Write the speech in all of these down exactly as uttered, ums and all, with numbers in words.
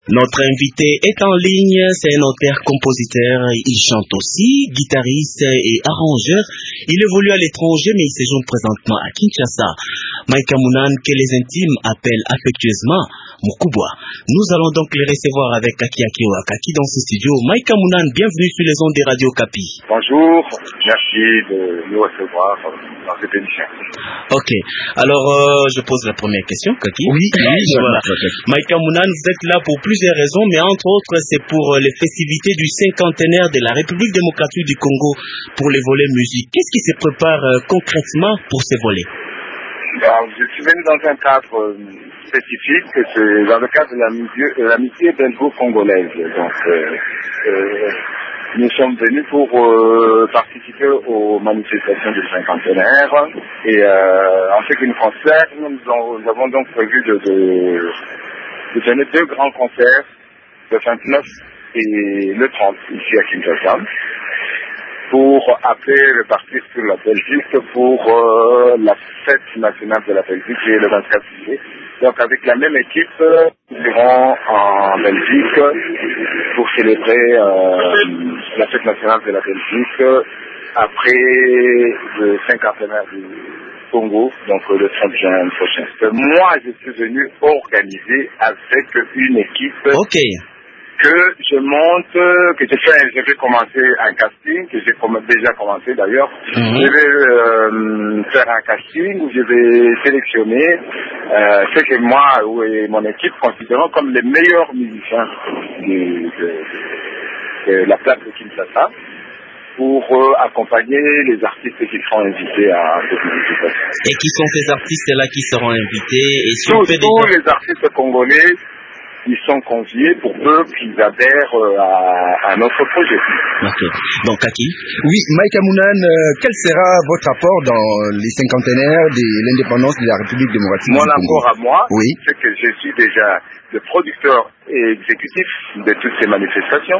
Notre invité est en ligne, c'est un auteur-compositeur, il chante aussi, guitariste et arrangeur. Il évolue à l'étranger mais il séjourne présentement à Kinshasa. Maïka Mounan, que les intimes appellent affectueusement Mukubwa. Nous allons donc les recevoir avec Kaki Akio Akaki dans ce studio. Maïka Mounan, bienvenue sur les ondes des Radio Kapi. Bonjour, merci de nous recevoir dans cette émission. Ok, alors euh, je pose la première question, Kaki. Oui, oui, voilà. Maïka Mounan, vous êtes là pour plusieurs raisons, mais entre autres, c'est pour les festivités du cinquantenaire de la République démocratique du Congo pour les volets musique. Qu'est-ce qui se prépare euh, concrètement pour ces volets? Alors, je suis venu dans un cadre euh, spécifique, c'est dans le cadre de l'amitié belgo-congolaise. Donc, euh, euh, nous sommes venus pour euh, participer aux manifestations du cinquantenaire et euh, en ce qui nous concerne, nous, nous avons donc prévu de, de, de donner deux grands concerts, le vingt-neuf et le trente ici à Kinshasa, pour appeler le parti sur la Belgique pour euh, la fête nationale de la Belgique qui est le vingt-quatre juillet. Donc avec la même équipe, nous serons en Belgique pour célébrer euh, la fête nationale de la Belgique après le cinquantenaire du Congo, donc le trente juin prochain. Moi, je suis venu organiser avec une équipe. Ok. Que je monte, que je fais, je vais commencer un casting, que j'ai déjà commencé d'ailleurs. Mm-hmm. Je vais euh, faire un casting où je vais sélectionner euh, ce que moi et mon équipe considérons comme les meilleurs musiciens de, de, de, de la place de Kinshasa pour euh, accompagner les artistes qui seront invités à cette manifestation. Et qui sont ces artistes-là qui seront invités et si tous, fait tous déjà... les artistes congolais. Ils sont conviés pour peu qu'ils adhèrent à, à notre projet. Ok. Donc, Kaki? Oui, Maïka Mounan, euh, quel sera votre apport dans les cinquantenaires de l'indépendance de la République démocratique Mon du Congo? apport à moi, oui. c'est que je suis déjà le producteur et exécutif de toutes ces manifestations.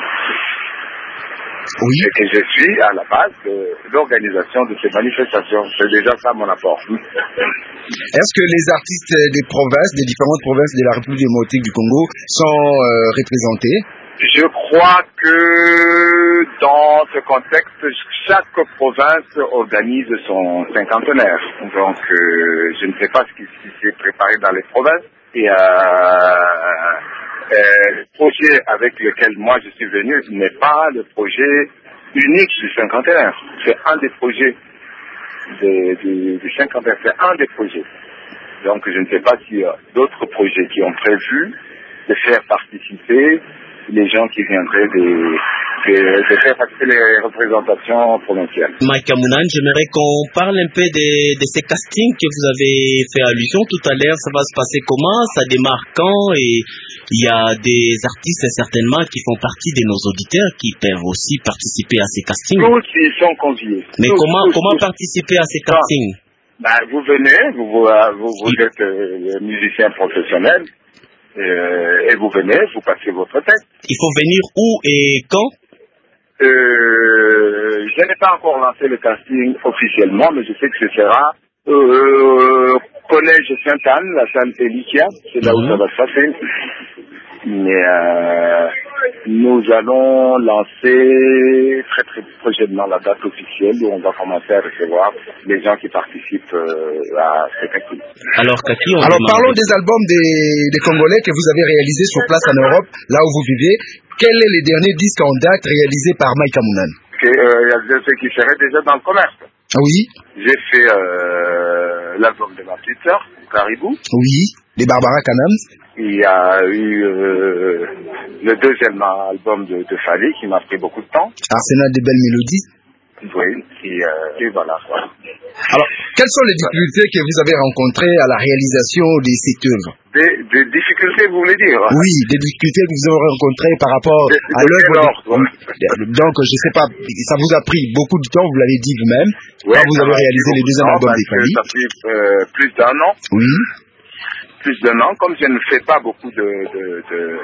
Oui. Et que je suis à la base de l'organisation de ces manifestations. C'est déjà ça mon apport. Est-ce que les artistes des provinces, des différentes provinces de la République démocratique du Congo sont euh, représentés? Je crois que dans ce contexte, chaque province organise son cinquantenaire. Donc, euh, je ne sais pas ce qui, ce qui s'est préparé dans les provinces. Et euh, Euh, le projet avec lequel moi je suis venu n'est pas le projet unique du cinquantenaire. C'est un des projets de, de, du cinquantenaire. C'est un des projets. Donc je ne sais pas s'il y a d'autres projets qui ont prévu de faire participer les gens qui viendraient de, de, de faire participer les représentations provinciales. Maïka Mounan, j'aimerais qu'on parle un peu de, de ces castings que vous avez fait allusion tout à l'heure. Ça va se passer comment? Ça démarre quand? Et il y a des artistes certainement qui font partie de nos auditeurs qui peuvent aussi participer à ces castings. Tous ils sont conviés. Mais tous, comment, tous, comment tous. participer à ces castings? Ben, vous venez, vous, vous, vous êtes euh, musicien professionnel. Euh, et vous venez, vous passez votre tête. Il faut venir où et quand? euh, Je n'ai pas encore lancé le casting officiellement, mais je sais que ce sera euh, Collège Sainte-Anne, la salle Elikia, c'est là mmh. où ça va se passer. Mais euh, nous allons lancer très très prochainement la date officielle où on va commencer à recevoir les gens qui participent euh, à ce casting. Alors, Kaki, on Alors parlons des albums des, des Congolais que vous avez réalisés sur place en Europe, là où vous vivez. Quel est le dernier disque en date réalisé par Maïka Mounan? Il euh, y a ceux qui seraient déjà dans le commerce. Oui. J'ai fait euh, l'album de ma petite sœur, Caribou. Oui, les Barbara Canams. Il y a eu euh, le deuxième album de, de Fali qui m'a pris beaucoup de temps. Arsenal de belles mélodies. Oui, et, euh, et voilà, voilà. Alors, quelles sont les difficultés que vous avez rencontrées à la réalisation de cette œuvre? Des, des difficultés, vous voulez dire? Oui, des difficultés que vous avez rencontrées par rapport de, à l'œuvre. De... Donc, je ne sais pas, ça vous a pris beaucoup de temps, vous l'avez dit vous-même, ouais, quand vous avez réalisé les deux albums des Fali. Ça fait euh, plus d'un an. Oui. Plus d'un an, comme je ne fais pas beaucoup de, de, de,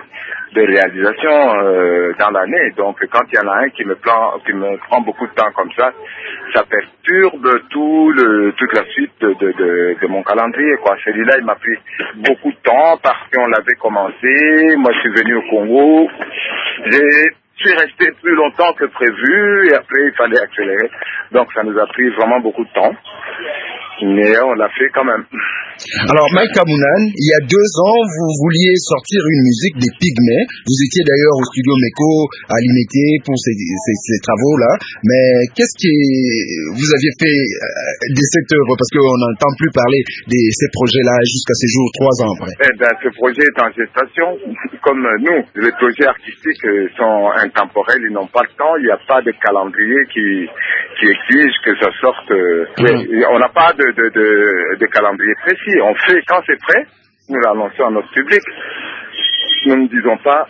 de réalisation euh, dans l'année. Donc quand il y en a un qui me prend, qui me prend beaucoup de temps comme ça, ça perturbe tout le, toute la suite de, de, de, de mon calendrier, quoi. Celui-là, il m'a pris beaucoup de temps parce qu'on l'avait commencé. Moi, je suis venu au Congo. J'ai Je suis resté plus longtemps que prévu et après il fallait accélérer. Donc ça nous a pris vraiment beaucoup de temps. Mais on l'a fait quand même. Alors Maïka Mounan, il y a deux ans, vous vouliez sortir une musique des Pygmées. Vous étiez d'ailleurs au studio Meko à Limité pour ces, ces, ces travaux-là. Mais qu'est-ce que vous aviez fait de cette œuvre? Parce qu'on n'entend plus parler de ces projets-là jusqu'à ces jours, trois ans après. Eh ben, ce projet est en gestation. Comme nous, les projets artistiques sont intemporels, ils n'ont pas le temps. Il n'y a pas de calendrier qui, qui exige que ça sorte. Mmh. On n'a pas de, de, de, de calendrier précis. On fait quand c'est prêt, nous l'annonçons à notre public. Nous ne disons pas.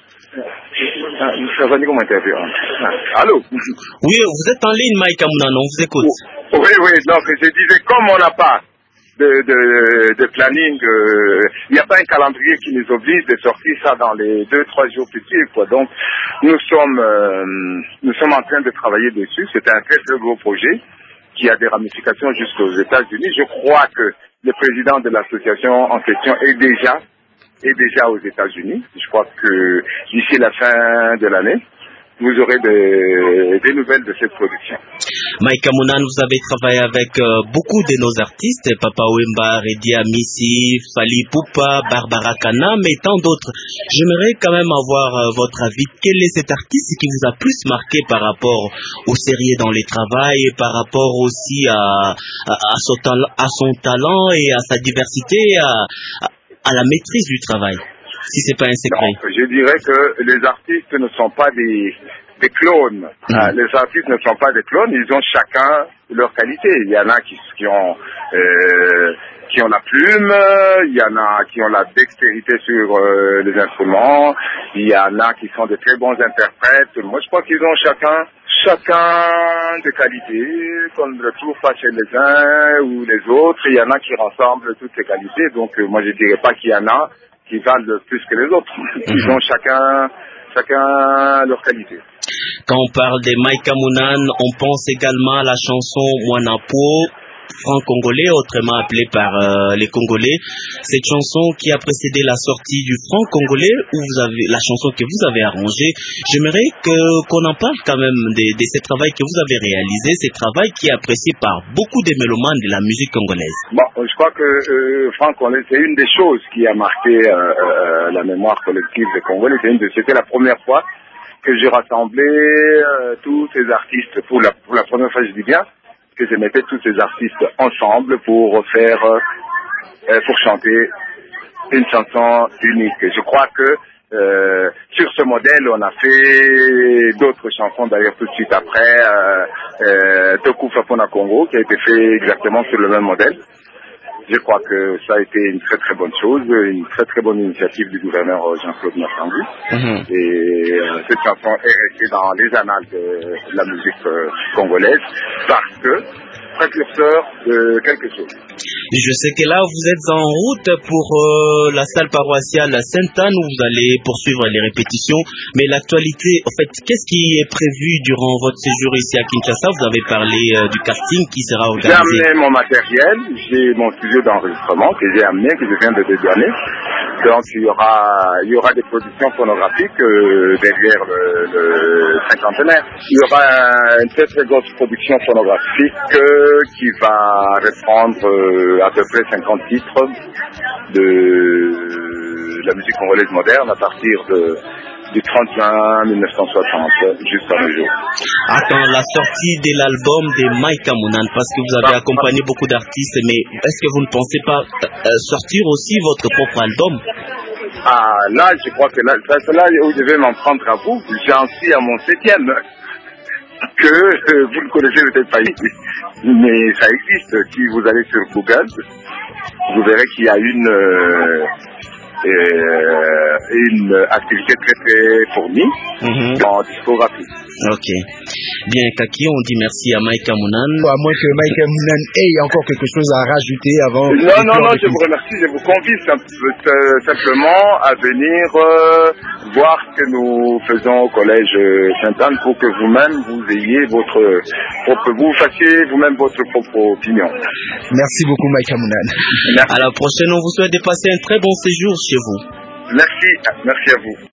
Allô? Oui, vous êtes en ligne, Maïka Mounan, on vous écoute. Oui, oui, donc je disais, comme on n'a pas de, de, de planning, il euh, n'y a pas un calendrier qui nous oblige de sortir ça dans les deux, trois jours qui suivent, quoi. Donc, nous sommes, euh, nous sommes en train de travailler dessus. C'est un très, très gros projet qui a des ramifications jusqu'aux États-Unis. Je crois que le président de l'association en question est déjà, est déjà aux États-Unis. Je crois que d'ici la fin de l'année, vous aurez des, des nouvelles de cette production. Maïka Mounan, vous avez travaillé avec euh, beaucoup de nos artistes, Papa Wemba, Redia Missi, Fali Poupa, Barbara Kana, mais tant d'autres. J'aimerais quand même avoir euh, votre avis. Quel est cet artiste qui vous a plus marqué par rapport au sérieux dans les travaux et par rapport aussi à, à, à, son, à son talent et à sa diversité, à, à, à la maîtrise du travail? Si c'est pas un secret. Non, je dirais que les artistes ne sont pas des, des clones. Mmh. Euh, les artistes ne sont pas des clones, ils ont chacun leur qualité. Il y en a qui, qui ont euh, qui ont la plume, il y en a qui ont la dextérité sur euh, les instruments, il y en a qui sont de très bons interprètes. Moi, je crois qu'ils ont chacun chacun des qualités qu'on ne retrouve pas chez les uns ou les autres. Il y en a qui rassemblent toutes ces qualités. Donc, euh, moi, je dirais pas qu'il y en a qui valent plus que les autres. Ils ont chacun, chacun leur qualité. Quand on parle de Maïka Mounan, on pense également à la chanson Mwanapo, franc-congolais, autrement appelé par euh, les Congolais. Cette chanson qui a précédé la sortie du franc-congolais, où vous avez la chanson que vous avez arrangée. J'aimerais que qu'on en parle quand même de, de ce travail que vous avez réalisé, ce travail qui est apprécié par beaucoup de mélomanes de la musique congolaise. Bon, je crois que euh, franc-congolais, c'est une des choses qui a marqué euh, euh, la mémoire collective des Congolais. C'était la première fois que j'ai rassemblé euh, tous ces artistes pour la, pour la première fois, je dis bien, que je mettais tous ces artistes ensemble pour faire, euh, pour chanter une chanson unique. Je crois que euh, sur ce modèle, on a fait d'autres chansons d'ailleurs tout de suite après, euh, euh, Toku Fapona Congo, qui a été fait exactement sur le même modèle. Je crois que ça a été une très très bonne chose, une très très bonne initiative du gouverneur Jean-Claude Massangui. Mm-hmm. Et euh, cette chanson est restée dans les annales de la musique euh, congolaise parce que précurseur de quelque chose. Je sais que là, vous êtes en route pour euh, la salle paroissiale Sainte-Anne où vous allez poursuivre les répétitions. Mais l'actualité, en fait, qu'est-ce qui est prévu durant votre séjour ici à Kinshasa? Vous avez parlé euh, du casting qui sera organisé. J'ai amené mon matériel, j'ai mon studio d'enregistrement que j'ai amené, que je viens de dédouaner. Donc, il y aura, il y aura des productions phonographiques euh, derrière le, le cinquantenaire. Il y aura une très très grosse production phonographique euh, qui va reprendre euh, à peu près cinquante titres de la musique congolaise moderne à partir de, du trente juin mille neuf cent soixante jusqu'à nos jours. Attends, la sortie de l'album de Maïka Mounan, parce que vous avez accompagné beaucoup d'artistes, mais est-ce que vous ne pensez pas euh, sortir aussi votre propre album? Ah, là, je crois que là, c'est là où je vais m'en prendre à vous. J'en suis à mon septième. Que euh, vous ne connaissez peut-être pas ici, mais ça existe. Si vous allez sur Google, vous verrez qu'il y a une euh, euh, une activité très très fournie mm-hmm. en discographie. Ok. Bien, Kaki, on dit merci à Maïka Mounan. À moins que Maïka Mounan ait encore quelque chose à rajouter avant. Non, non, non, je vous remercie. Je vous convie simplement à venir euh, voir ce que nous faisons au collège Sainte-Anne pour que vous-même vous ayez votre propre, vous fassiez vous-même votre propre opinion. Merci beaucoup, Mike Amounan. À la prochaine, on vous souhaite de passer un très bon séjour chez vous. Merci, merci à vous.